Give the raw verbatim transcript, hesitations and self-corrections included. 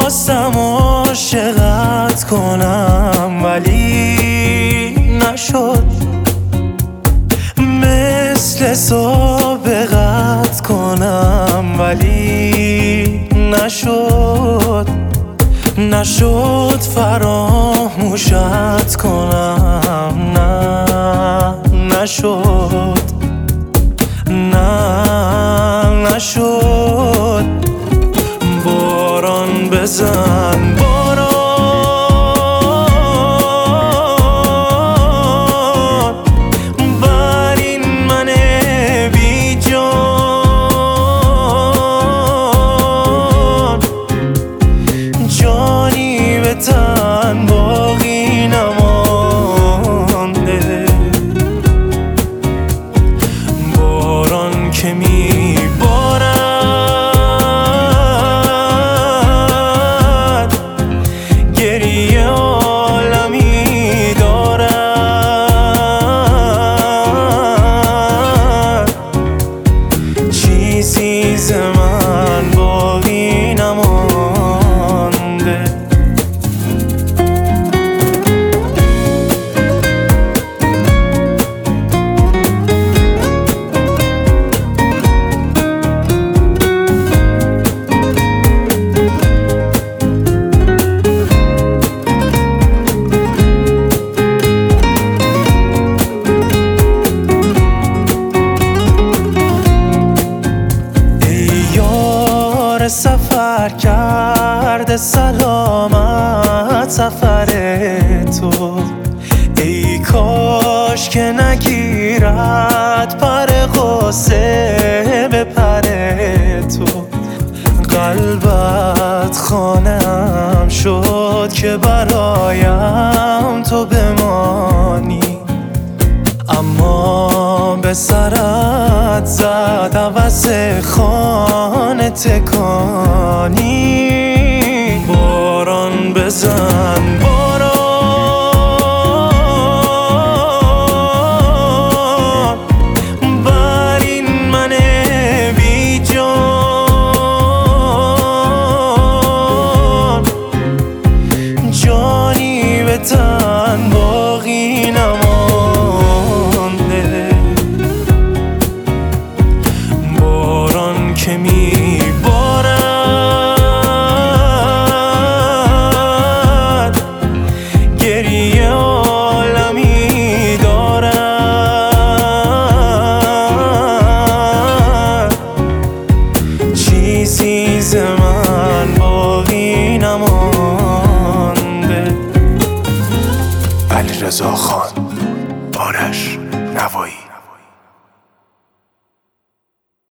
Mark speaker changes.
Speaker 1: خواستم عاشقت کنم ولی نشد، مثل سابقت کنم ولی نشد، نشد فراموشت کنم، نه نشد، نه نشد. باران بزن باران بر این من بی جان، جانی به تن باقی نمانده. باران که می بارد گریه عالمی دارد، چیزی ز من باقی نمانده. سفر کرده سلامت سفر تو، ای کاش که نگیرد پر غصه به پر تو. قلبت خانم شد که برایم تو بمانی، اما به سرت زد عوض خانه تکانی. باران بزن باران بر این من بی جان، جانی به تن باقی نمانده. باران که می بارد گریه عالمی دارد، چیزی ز من باقی نمانده.
Speaker 2: علیرضا خان، آرش نوایی.